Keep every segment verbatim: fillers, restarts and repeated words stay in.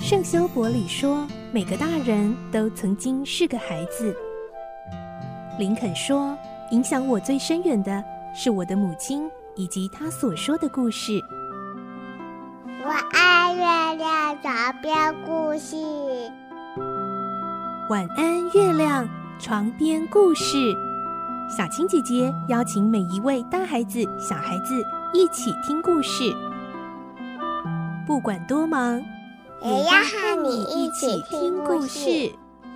圣修伯里说，每个大人都曾经是个孩子。林肯说，影响我最深远的是我的母亲以及她所说的故事。 我爱月亮床边故事。 晚安，月亮床边故事。小青姐姐邀请每一位大孩子、小孩子一起听故事，不管多忙， 也要和你一起听故事。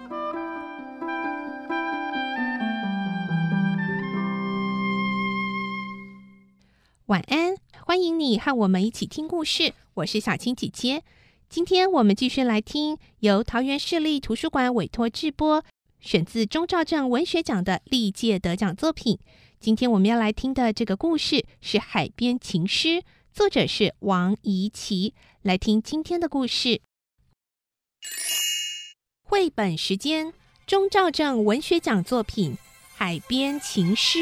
晚安，欢迎你和我们一起听故事，我是小青姐姐。今天我们继续来听由桃园市立图书馆委托制播，选自钟肇政文学奖的历届得奖作品。今天我们要来听的这个故事是《海边情诗》，作者是王怡琪。来听今天的故事。绘本时间，钟肇政文学奖作品《海边情诗》。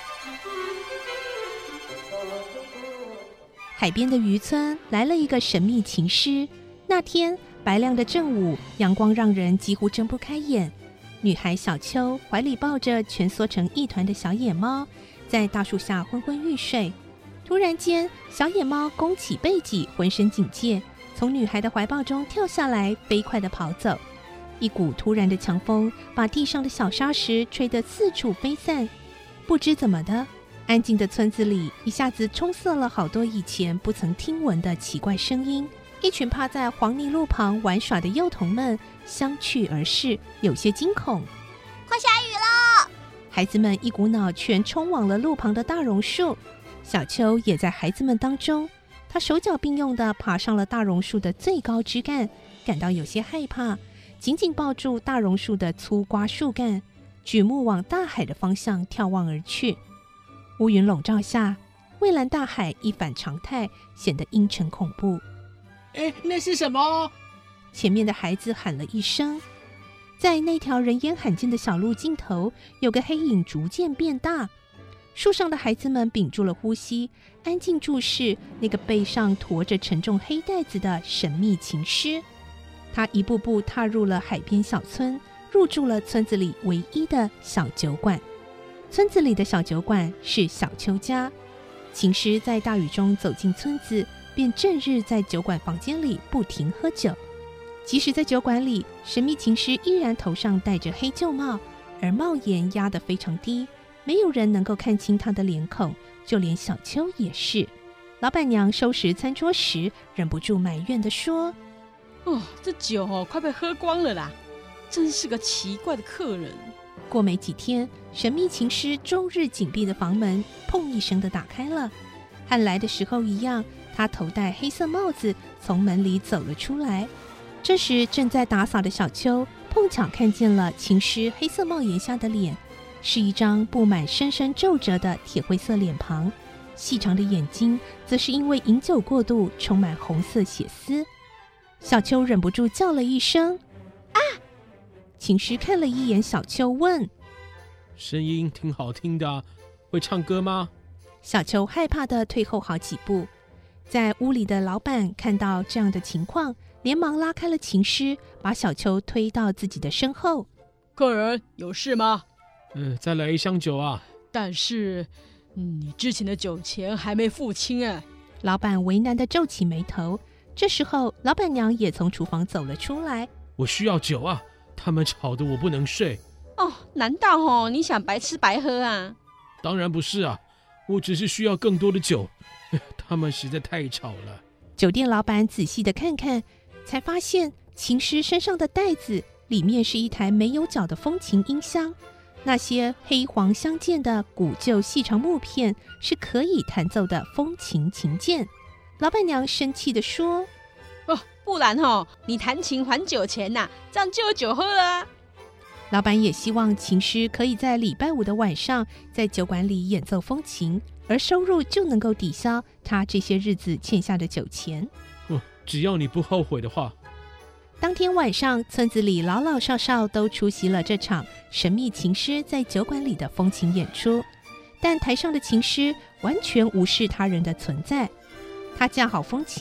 海边的渔村来了一个神秘情诗。那天白亮的正午，阳光让人几乎睁不开眼。女孩小秋怀里抱着蜷缩成一团的小野猫，在大树下昏昏欲睡。突然间，小野猫弓起背脊，浑身警戒，从女孩的怀抱中跳下来，飞快地跑走。一股突然的强风把地上的小沙石吹得四处飞散。不知怎么的，安静的村子里一下子充塞了好多以前不曾听闻的奇怪声音。一群趴在黄泥路旁玩耍的幼童们相去而逝，有些惊恐。 快下雨了！ 孩子们一股脑全冲往了路旁的大榕树。小秋也在孩子们当中，她手脚并用地爬上了大榕树的最高枝干，感到有些害怕，紧紧抱住大榕树的粗瓜树干，举目往大海的方向眺望而去。乌云笼罩下，蔚蓝大海一反常态，显得阴沉恐怖。 哎，那是什么？ 前面的孩子喊了一声。在那条人烟罕见的小路尽头，有个黑影逐渐变大。树上的孩子们屏住了呼吸，安静注视那个背上驮着沉重黑袋子的神秘情诗。他一步步踏入了海边小村，入住了村子里唯一的小酒馆。村子里的小酒馆是小秋家。情诗在大雨中走进村子，便正日在酒馆房间里不停喝酒。即使在酒馆里，神秘情诗依然头上戴着黑旧帽，而帽檐压得非常低，没有人能够看清他的脸孔，就连小秋也是。老板娘收拾餐桌时，忍不住埋怨地说： 哦，这酒哦，快被喝光了啦！真是个奇怪的客人。 过没几天，神秘情诗终日紧闭的房门砰一声地打开了。和来的时候一样，他头戴黑色帽子，从门里走了出来。这时正在打扫的小秋碰巧看见了情诗黑色帽檐下的脸，是一张布满深深皱褶的铁灰色脸庞，细长的眼睛则是因为饮酒过度充满红色血丝。小秋忍不住叫了一声啊！情诗看了一眼小秋，问： 声音挺好听的，会唱歌吗？ 小秋害怕地退后好几步。在屋里的老板看到这样的情况，连忙拉开了情诗，把小秋推到自己的身后。 客人有事吗？ 嗯，再来一箱酒啊。 但是、嗯、你之前的酒钱还没付清哎。 老板为难地皱起眉头。这时候老板娘也从厨房走了出来。 我需要酒啊，他们吵得我不能睡。 哦，难道哦你想白吃白喝啊？ 当然不是啊，我只是需要更多的酒，他们实在太吵了。 酒店老板仔细地看看，才发现情诗身上的袋子里面是一台没有脚的风琴音箱，那些黑黄相间的古旧细长木片是可以弹奏的风琴琴键。老板娘生气地说： 哦，不然哦你弹琴还酒钱啊，这样就有酒喝了啊。 老板也希望情诗可以在礼拜五的晚上在酒馆里演奏风琴，而收入就能够抵消他这些日子欠下的酒钱。 哦，只要你不后悔的话。 当天晚上，村子里老老少少都出席了这场神秘情诗在酒馆里的风琴演出，但台上的情诗完全无视他人的存在。他架好风琴，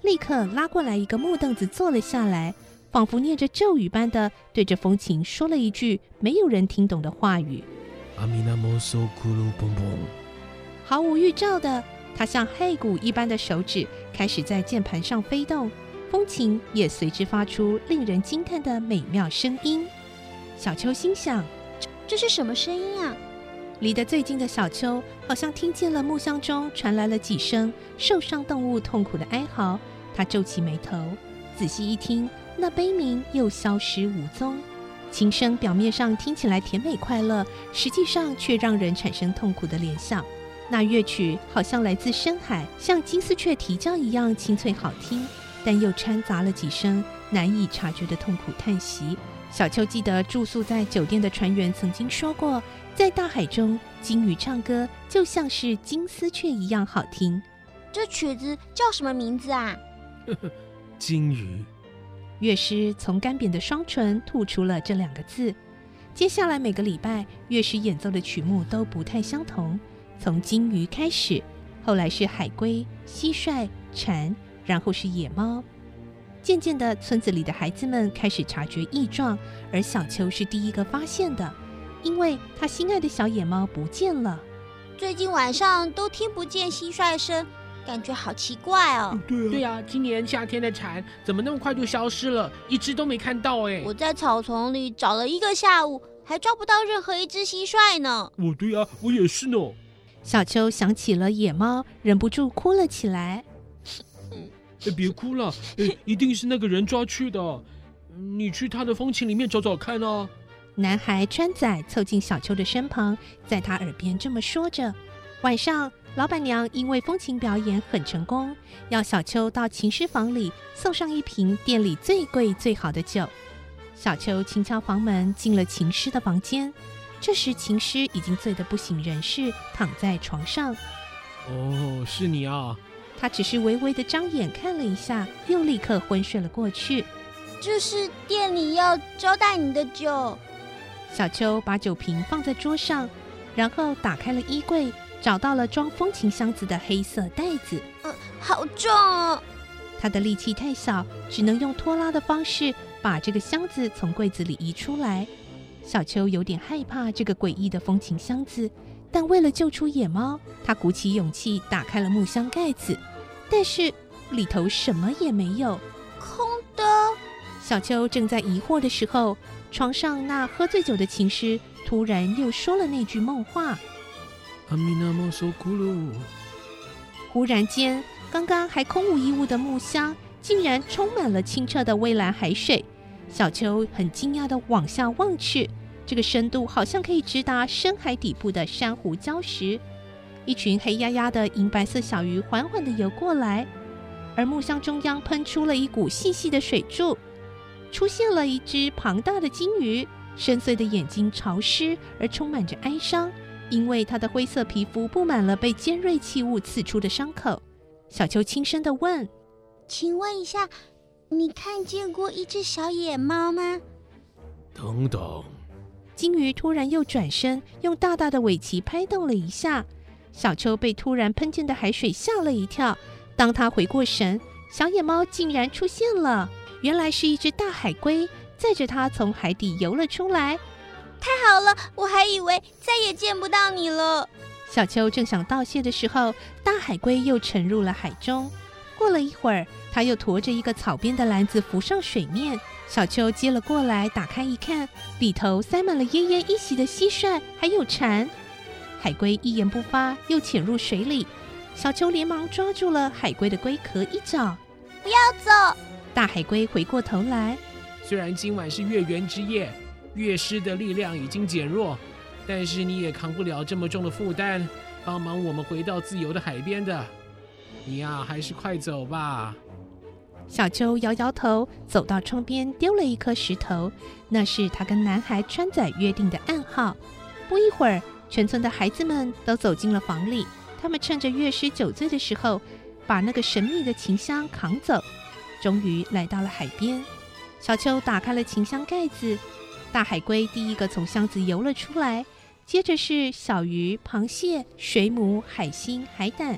立刻拉过来一个木凳子坐了下来，仿佛念着咒语般的对着风琴说了一句没有人听懂的话语。 阿弥那摩梭库鲁嘣嘣。 毫无预兆的，他像骸骨一般的手指开始在键盘上飞动，风琴也随之发出令人惊叹的美妙声音。小秋心想， 这是什么声音啊？ 离得最近的小秋好像听见了木箱中传来了几声受伤动物痛苦的哀嚎，他皱起眉头，仔细一听，那悲鸣又消失无踪。琴声表面上听起来甜美快乐，实际上却让人产生痛苦的联想。那乐曲好像来自深海，像金丝雀啼叫一样清脆好听，但又掺杂了几声难以察觉的痛苦叹息。小秋记得住宿在酒店的船员曾经说过，在大海中，鲸鱼唱歌就像是金丝雀一样好听。 这曲子叫什么名字啊？ 鲸鱼。 乐师从干瘪的双唇吐出了这两个字。接下来每个礼拜，乐师演奏的曲目都不太相同，从鲸鱼开始，后来是海龟、蟋蟀、蝉，然后是野猫。渐渐的，村子里的孩子们开始察觉异状，而小秋是第一个发现的，因为他心爱的小野猫不见了。 最近晚上都听不见蟋蟀声，感觉好奇怪哦。 对啊， 对啊，今年夏天的蝉怎么那么快就消失了？一只都没看到哎！ 我在草丛里找了一个下午，还抓不到任何一只蟋蟀呢。 哦，对啊，我也是呢。 小秋想起了野猫，忍不住哭了起来。 哎，别哭了，哎，一定是那个人抓去的。你去他的风琴里面找找看啊。 男孩川仔凑近小秋的身旁，在他耳边这么说着。晚上，老板娘因为风琴表演很成功，要小秋到琴师房里送上一瓶店里最贵最好的酒。小秋轻敲房门，进了琴师的房间。这时琴师已经醉得不省人事，躺在床上。 哦，是你啊。 他只是微微的张眼看了一下，又立刻昏睡了过去。 这是店里要招待你的酒。 小秋把酒瓶放在桌上，然后打开了衣柜，找到了装风琴箱子的黑色袋子。 嗯，好重哦。 他的力气太小，只能用拖拉的方式把这个箱子从柜子里移出来。小秋有点害怕这个诡异的风琴箱子，但为了救出野猫，他鼓起勇气打开了木箱盖子，但是里头什么也没有， 空的。 小秋正在疑惑的时候，床上那喝醉酒的琴师突然又说了那句梦话。 阿弥那摩梭库鲁。 忽然间，刚刚还空无一物的木箱竟然充满了清澈的蔚蓝海水。小秋很惊讶地往下望去，这个深度好像可以直达深海底部的珊瑚礁石。一群黑压压的银白色小鱼缓缓地游过来，而木箱中央喷出了一股细细的水柱，出现了一只庞大的鲸鱼，深邃的眼睛潮湿而充满着哀伤，因为它的灰色皮肤布满了被尖锐器物刺出的伤口。小秋轻声地问： 请问一下，你看见过一只小野猫吗？ 等等。 鲸鱼突然又转身，用大大的尾鳍拍动了一下。小秋被突然喷溅的海水吓了一跳，当他回过神，小野猫竟然出现了，原来是一只大海龟，载着它从海底游了出来。 太好了，我还以为再也见不到你了。 小秋正想道谢的时候，大海龟又沉入了海中。过了一会儿，它又驮着一个草编的篮子浮上水面。小秋接了过来，打开一看，里头塞满了奄奄一息的蟋蟀，还有蝉。海龟一言不发，又潜入水里。小秋连忙抓住了海龟的龟壳一角。 不要走！ 大海龟回过头来， 虽然今晚是月圆之夜，乐师的力量已经减弱，但是你也扛不了这么重的负担，帮忙我们回到自由的海边的。你呀，还是快走吧。 小秋摇摇头，走到窗边丢了一颗石头，那是他跟男孩川仔约定的暗号。不一会儿，全村的孩子们都走进了房里，他们趁着乐师酒醉的时候，把那个神秘的琴箱扛走。终于来到了海边，小秋打开了琴箱盖子，大海龟第一个从箱子游了出来，接着是小鱼、螃蟹、水母、海星、海胆，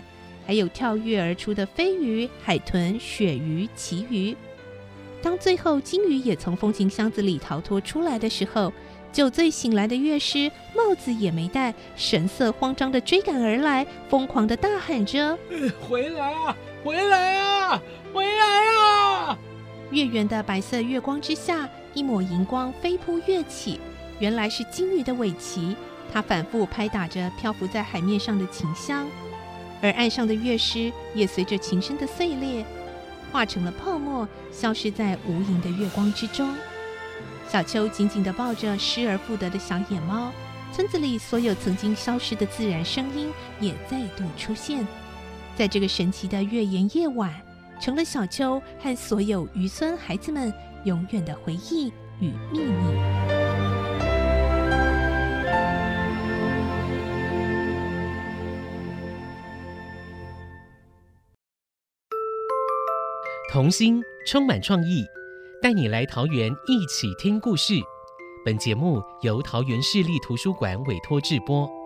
还有跳跃而出的飞鱼、海豚、鳕鱼、旗鱼。当最后金鱼也从风琴箱子里逃脱出来的时候，酒醉醒来的乐师帽子也没戴，神色慌张地追赶而来，疯狂地大喊着： 回来啊，回来啊，回来啊！ 月圆的白色月光之下，一抹银光飞扑跃起，原来是金鱼的尾鳍，它反复拍打着漂浮在海面上的琴箱，而岸上的乐师也随着琴声的碎裂，化成了泡沫，消失在无垠的月光之中。小秋紧紧地抱着失而复得的小野猫，村子里所有曾经消失的自然声音也再度出现，在这个神奇的月圆夜晚，成了小秋和所有渔村孩子们永远的回忆与秘密。 童心充满创意，带你来桃园一起听故事。本节目由桃园市立图书馆委托制播。